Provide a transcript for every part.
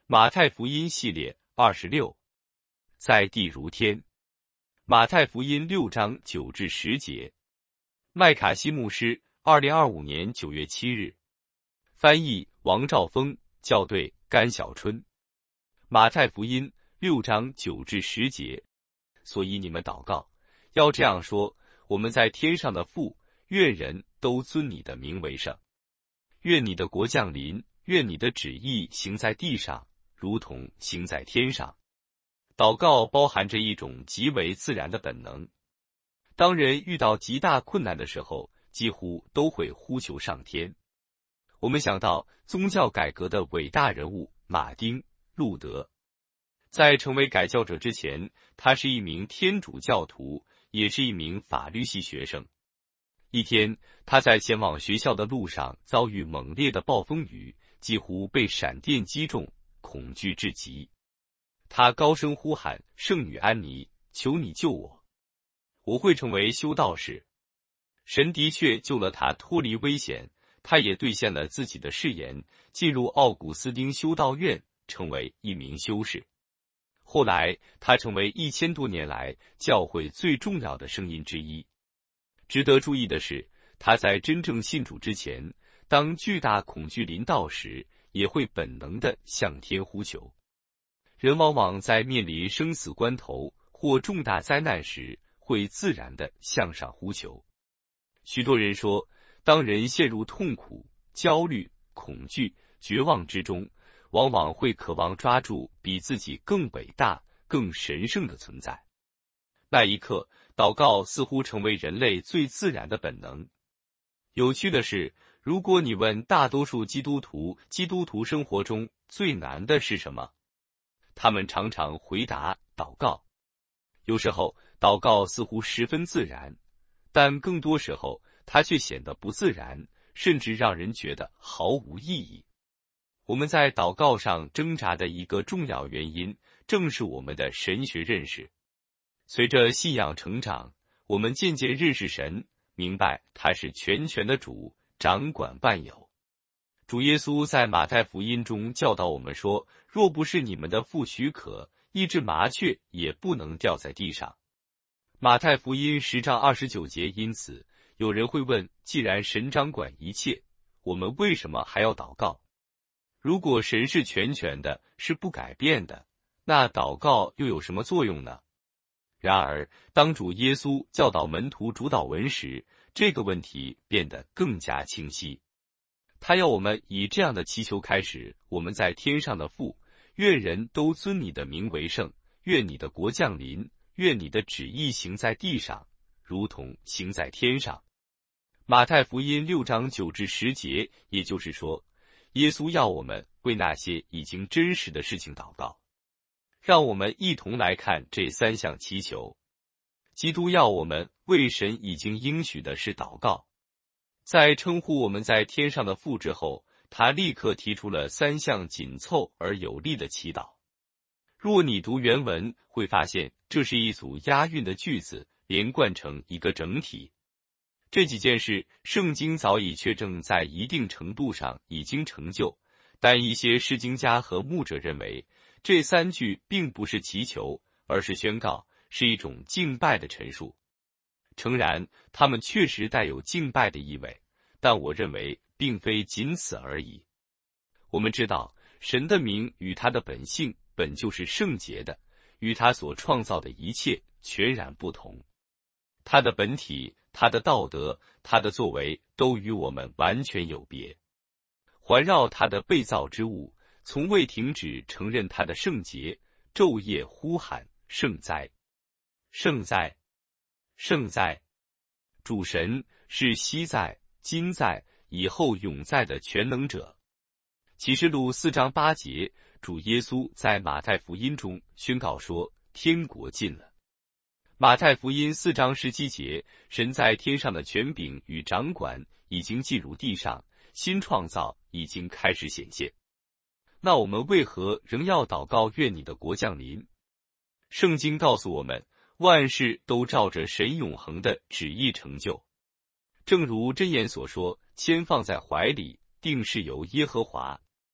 马太福音系列26，在地如天。马太福音6章9至10节。麦卡锡牧师，2025年9月7日。翻译：王兆峰，校对：甘小春。马太福音6章9至10节。所以你们祷告，要这样说：我们在天上的父，愿人都尊你的名为圣。愿你的国降临，愿你的旨意行在地上，如同行在天上。祷告包含着一种极为自然的本能。当人遇到极大困难的时候，几乎都会呼求上天。我们想到宗教改革的伟大人物马丁·路德。在成为改教者之前，他是一名天主教徒，也是一名法律系学生。一天，他在前往学校的路上遭遇猛烈的暴风雨，几乎被闪电击中，恐惧至极。他高声呼喊：圣女安妮，求你救我！我会成为修道士。神的确救了他脱离危险，他也兑现了自己的誓言，进入奥古斯丁修道院，成为一名修士。后来，他成为1000多年来教会最重要的声音之一。值得注意的是，他在真正信主之前，当巨大恐惧临到时，也会本能地向天呼求。人往往在面临生死关头或重大灾难时，会自然地向上呼求。许多人说，当人陷入痛苦、焦虑、恐惧、绝望之中，往往会渴望抓住比自己更伟大、更神圣的存在。那一刻，祷告似乎成为人类最自然的本能。有趣的是，如果你问大多数基督徒生活中最难的是什么？他们常常回答祷告。有时候，祷告似乎十分自然，但更多时候，它却显得不自然，甚至让人觉得毫无意义。我们在祷告上挣扎的一个重要原因，正是我们的神学认识。随着信仰成长，我们渐渐认识神，明白他是全权的主，掌管万有。主耶稣在马太福音中教导我们说，若不是你们的父许可，一只麻雀也不能掉在地上。马太福音10章29节。因此，有人会问，既然神掌管一切，我们为什么还要祷告？如果神是全权的，是不改变的，那祷告又有什么作用呢？然而，当主耶稣教导门徒主祷文时，这个问题变得更加清晰。他要我们以这样的祈求开始：我们在天上的父，愿人都尊你的名为圣，愿你的国降临，愿你的旨意行在地上，如同行在天上。马太福音6章9至10节，也就是说，耶稣要我们为那些已经真实的事情祷告。让我们一同来看这3项祈求。基督要我们为神已经应许的事祷告。在称呼我们在天上的父之后，他立刻提出了3项紧凑而有力的祈祷。若你读原文，会发现这是一组押韵的句子，连贯成一个整体。这几件事，圣经早已确证在一定程度上已经成就，但一些释经家和牧者认为，这3句并不是祈求，而是宣告，是一种敬拜的陈述。诚然，他们确实带有敬拜的意味，但我认为并非仅此而已。我们知道，神的名与他的本性本就是圣洁的，与他所创造的一切全然不同。他的本体、他的道德、他的作为都与我们完全有别。环绕他的被造之物，从未停止承认他的圣洁，昼夜呼喊圣哉，圣哉，圣哉！主神是昔在、今在、以后永在的全能者。启示录4章8节，主耶稣在马太福音中宣告说，天国近了。马太福音4章17节，神在天上的权柄与掌管已经进入地上，新创造已经开始显现。那我们为何仍要祷告愿你的国降临？圣经告诉我们，万事都照着神永恒的旨意成就。正如箴言所说，签放在怀里，定是由耶和华。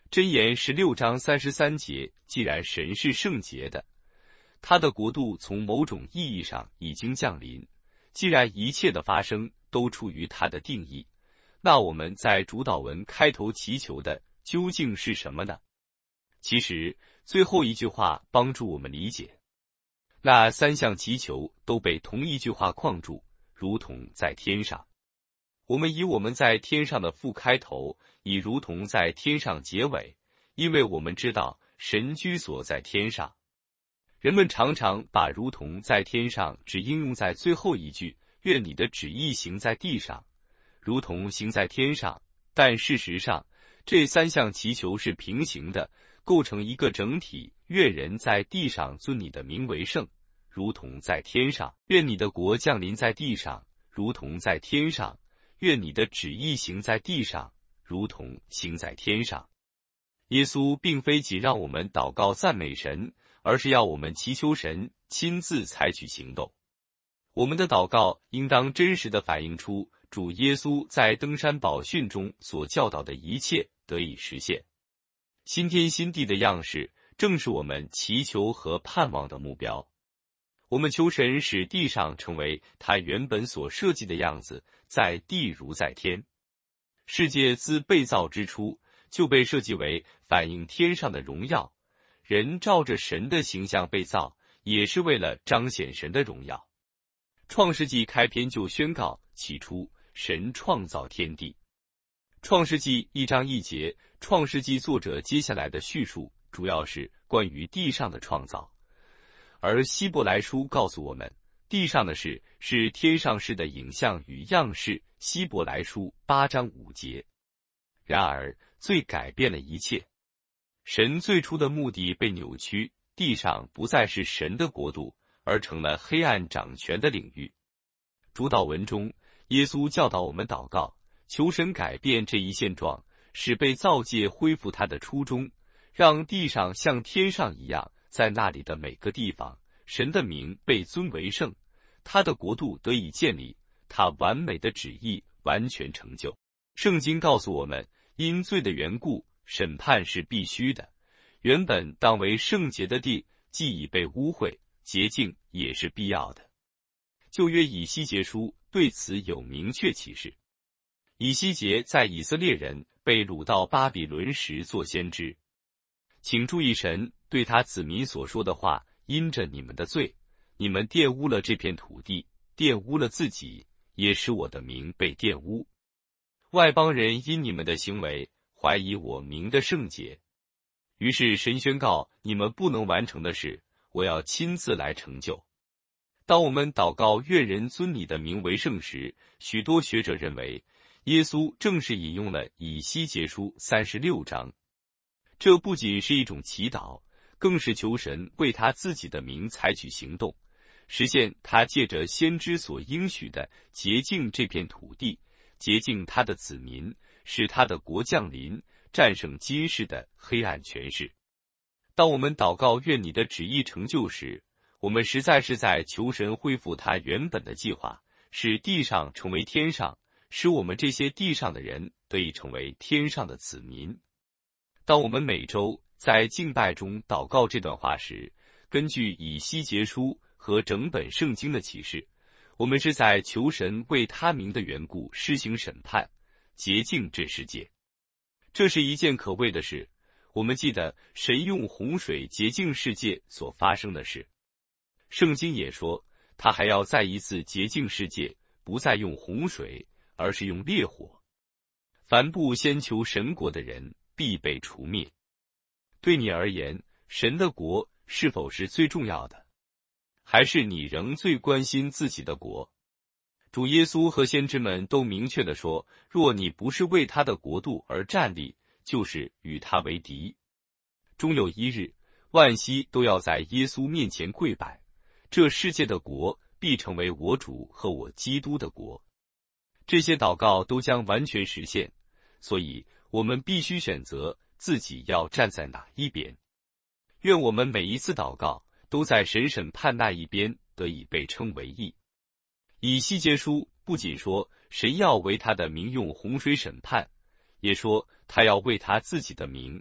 箴言16章33节，既然神是圣洁的，他的国度从某种意义上已经降临，既然一切的发生都出于他的定义，那我们在主祷文开头祈求的究竟是什么呢？其实最后一句话帮助我们理解，那3项祈求都被同一句话框住，如同在天上。我们以我们在天上的父开头，以如同在天上结尾，因为我们知道神居所在天上。人们常常把如同在天上只应用在最后一句，愿你的旨意行在地上，如同行在天上，但事实上这3项祈求是平行的，构成一个整体。愿人在地上尊你的名为圣，如同在天上；愿你的国降临在地上，如同在天上；愿你的旨意行在地上，如同行在天上。耶稣并非仅让我们祷告赞美神，而是要我们祈求神亲自采取行动。我们的祷告应当真实地反映出主耶稣在登山宝训中所教导的一切得以实现。新天新地的样式正是我们祈求和盼望的目标。我们求神使地上成为他原本所设计的样子，在地如在天。世界自被造之初就被设计为反映天上的荣耀，人照着神的形象被造，也是为了彰显神的荣耀。创世纪开篇就宣告，起初神创造天地。创世纪1章1节，创世纪作者接下来的叙述主要是关于地上的创造，而希伯来书告诉我们，地上的事是天上事的影像与样式。希伯来书8章5节。然而罪改变了一切，神最初的目的被扭曲，地上不再是神的国度，而成了黑暗掌权的领域。主祷文中，耶稣教导我们祷告，求神改变这一现状，使被造界恢复它的初衷，让地上像天上一样，在那里的每个地方，神的名被尊为圣，他的国度得以建立，他完美的旨意完全成就。圣经告诉我们，因罪的缘故，审判是必须的。原本当为圣洁的地，既已被污秽，洁净也是必要的。旧约以西结书对此有明确启示。以西结在以色列人被掳到巴比伦时做先知。请注意神对他子民所说的话，因着你们的罪，你们玷污了这片土地，玷污了自己，也使我的名被玷污。外邦人因你们的行为怀疑我名的圣洁，于是神宣告，你们不能完成的事，我要亲自来成就。当我们祷告愿人尊你的名为圣时，许多学者认为耶稣正是引用了以西结书36章。这不仅是一种祈祷，更是求神为他自己的名采取行动，实现他借着先知所应许的洁净这片土地，洁净他的子民，使他的国降临，战胜今世的黑暗权势。当我们祷告愿你的旨意成就时，我们实在是在求神恢复他原本的计划，使地上成为天上，使我们这些地上的人得以成为天上的子民。当我们每周在敬拜中祷告这段话时，根据以西结书和整本圣经的启示，我们是在求神为他名的缘故施行审判，洁净这世界。这是一件可畏的事。我们记得神用洪水洁净世界所发生的事。圣经也说，他还要再一次洁净世界，不再用洪水，而是用烈火。凡不先求神国的人，必被除灭。对你而言，神的国是否是最重要的？还是你仍最关心自己的国？主耶稣和先知们都明确地说，若你不是为他的国度而站立，就是与他为敌。终有一日，万膝都要在耶稣面前跪拜，这世界的国必成为我主和我基督的国。这些祷告都将完全实现，所以我们必须选择自己要站在哪一边。愿我们每一次祷告都在神审判那一边得以被称为义。以西结书不仅说神要为他的名用洪水审判，也说他要为他自己的名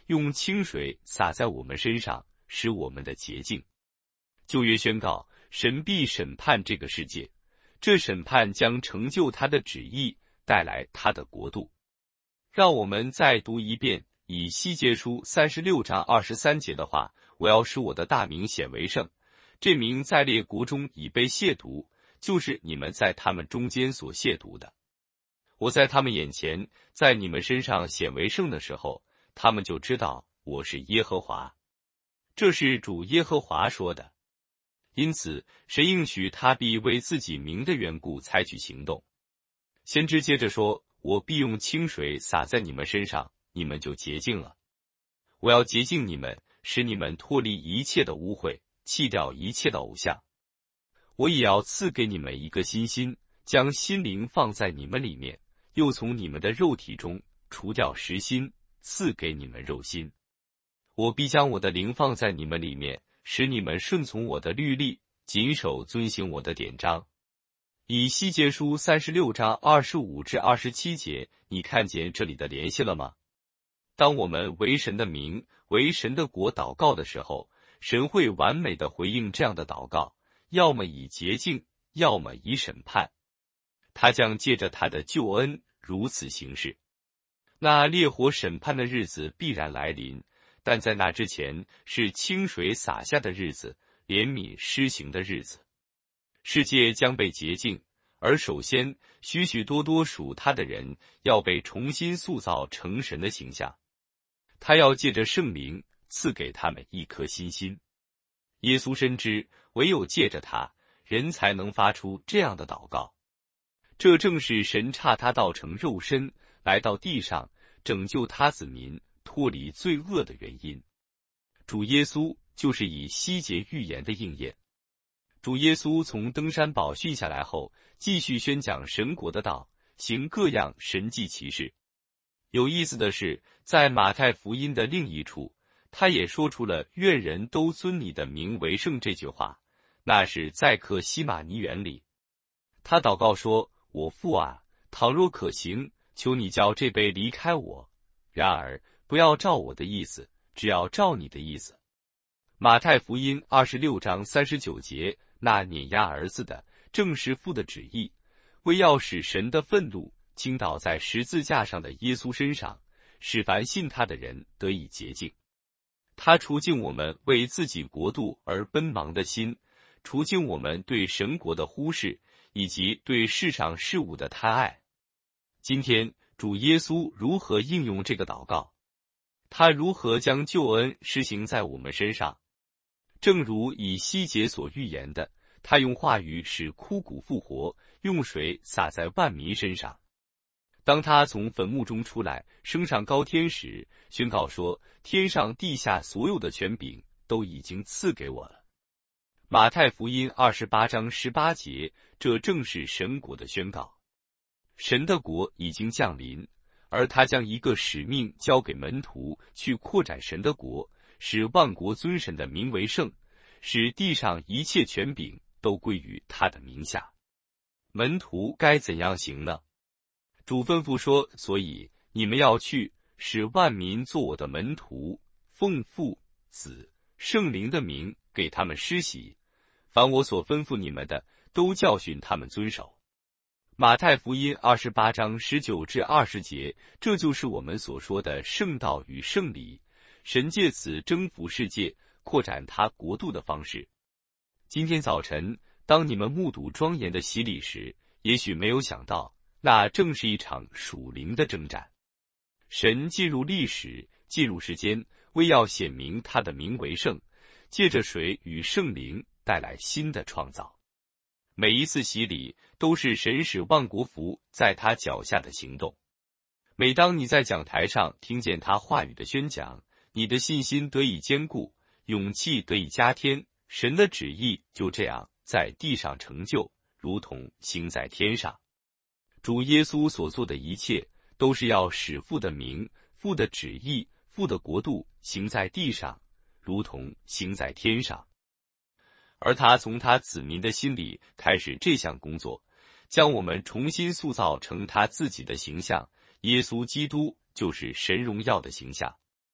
用清水洒在我们身上，使我们的洁净。旧约宣告，神必审判这个世界，这审判将成就他的旨意，带来他的国度。让我们再读一遍以西结书36章23节的话：我要使我的大名显为圣，这名在列国中已被亵渎，就是你们在他们中间所亵渎的。我在他们眼前，在你们身上显为圣的时候，他们就知道我是耶和华。这是主耶和华说的。因此，神应许他必为自己名的缘故采取行动。先知接着说：我必用清水洒在你们身上，你们就洁净了。我要洁净你们，使你们脱离一切的污秽，弃掉一切的偶像。我也要赐给你们一个新心，将心灵放在你们里面，又从你们的肉体中除掉实心，赐给你们肉心。我必将我的灵放在你们里面，使你们顺从我的律例，谨守遵行我的典章。以西结书36章25至27节，你看见这里的联系了吗？当我们为神的名、为神的国祷告的时候，神会完美的回应这样的祷告，要么以洁净，要么以审判。他将借着他的救恩如此行事。那烈火审判的日子必然来临，但在那之前是清水洒下的日子，怜悯施行的日子。世界将被洁净，而首先许许多多属他的人要被重新塑造成神的形象。他要借着圣灵赐给他们一颗新心。耶稣深知，唯有借着他，人才能发出这样的祷告。这正是神差他道成肉身，来到地上，拯救他子民脱离罪恶的原因。主耶稣就是以西结预言的应验。主耶稣从登山宝训下来后，继续宣讲神国的道，行各样神迹奇事。有意思的是，在马太福音的另一处，他也说出了愿人都尊你的名为圣这句话，那是在客西马尼园里。他祷告说：我父啊，倘若可行，求你叫这杯离开我，然而不要照我的意思，只要照你的意思。马太福音26章39节，那碾压儿子的正是父的旨意，为要使神的愤怒倾倒在十字架上的耶稣身上，使凡信他的人得以洁净。他除净我们为自己国度而奔忙的心，除净我们对神国的忽视，以及对世上事物的贪爱。今天主耶稣如何应用这个祷告？他如何将救恩施行在我们身上？正如以西结所预言的，他用话语使枯骨复活，用水洒在万民身上。当他从坟墓中出来，升上高天时，宣告说：天上地下所有的权柄都已经赐给我了。马太福音28章18节，这正是神国的宣告。神的国已经降临，而他将一个使命交给门徒，去扩展神的国，使万国尊神的名为圣，使地上一切权柄都归于他的名下。门徒该怎样行呢？主吩咐说：所以你们要去，使万民做我的门徒，奉父、子、圣灵的名给他们施洗，凡我所吩咐你们的，都教训他们遵守。马太福音28章19至20节，这就是我们所说的圣道与圣礼，神借此征服世界，扩展他国度的方式。今天早晨，当你们目睹庄严的洗礼时，也许没有想到，那正是一场属灵的征战。神进入历史，进入时间，为要显明他的名为圣，借着水与圣灵带来新的创造。每一次洗礼都是神使万国服在他脚下的行动。每当你在讲台上听见他话语的宣讲，你的信心得以坚固，勇气得以加添，神的旨意就这样在地上成就，如同行在天上。主耶稣所做的一切，都是要使父的名、父的旨意、父的国度行在地上，如同行在天上。而他从他子民的心里开始这项工作，将我们重新塑造成他自己的形象。耶稣基督就是神荣耀的形象。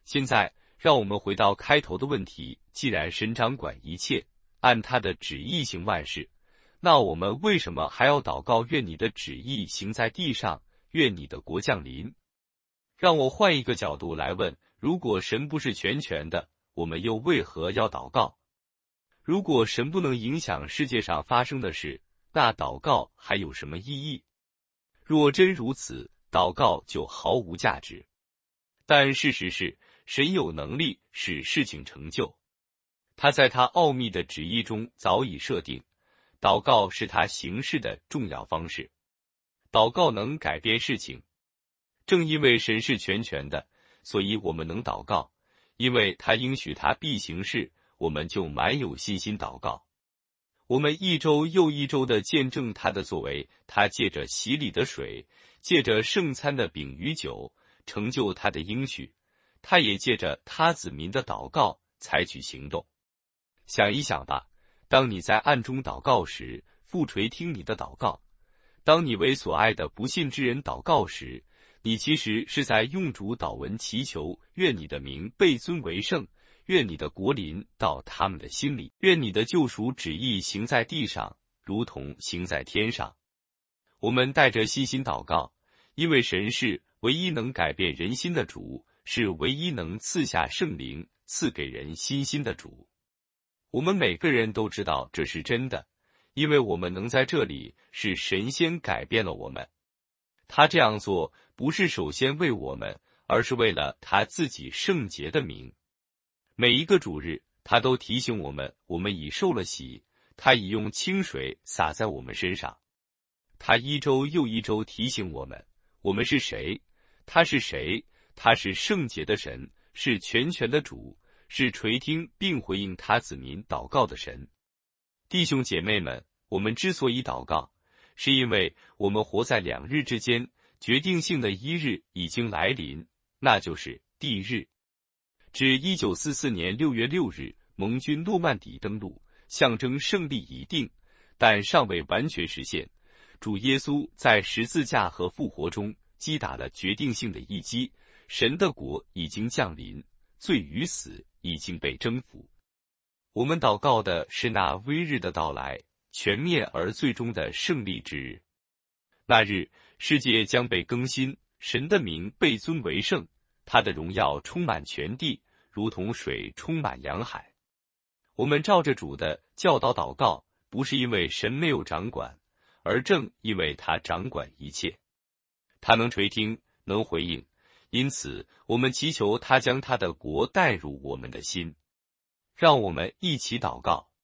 现在，让我们回到开头的问题：既然神掌管一切，按他的旨意行万事，那我们为什么还要祷告愿你的旨意行在地上，愿你的国降临？让我换一个角度来问：如果神不是全权的，我们又为何要祷告？如果神不能影响世界上发生的事，那祷告还有什么意义？若真如此，祷告就毫无价值。但事实是，神有能力使事情成就，他在他奥秘的旨意中早已设定，祷告是他行事的重要方式。祷告能改变事情。正因为神是全权的，所以我们能祷告，因为他应许他必行事，我们就满有信心祷告。我们一周又一周地见证他的作为，他借着洗礼的水，借着圣餐的饼与酒，成就他的应许，他也借着他子民的祷告采取行动。想一想吧，当你在暗中祷告时，父垂听你的祷告；当你为所爱的不信之人祷告时，你其实是在用主祷文祈求，愿你的名被尊为圣，愿你的国临到他们的心里，愿你的救赎旨意行在地上，如同行在天上。我们带着信心祷告，因为神是唯一能改变人心的主，是唯一能赐下圣灵，赐给人信心的主。我们每个人都知道这是真的，因为我们能在这里，是神先改变了我们。他这样做不是首先为我们，而是为了他自己圣洁的名。每一个主日，他都提醒我们，我们已受了洗，他已用清水洒在我们身上。他一周又一周提醒我们，我们是谁，他是谁，他是圣洁的神，是全权的主，是垂听并回应他子民祷告的神。弟兄姐妹们，我们之所以祷告，是因为我们活在两日之间，决定性的一日已经来临，那就是地日。至1944年6月6日，盟军诺曼底登陆，象征胜利已定，但尚未完全实现。主耶稣在十字架和复活中击打了决定性的一击，神的国已经降临，罪与死已经被征服。我们祷告的是那微日的到来，全面而最终的胜利之日。那日，世界将被更新，神的名被尊为圣，他的荣耀充满全地，如同水充满洋海。我们照着主的教导祷告，不是因为神没有掌管，而正因为他掌管一切。他能垂听，能回应，因此我们祈求他将他的国带入我们的心。让我们一起祷告。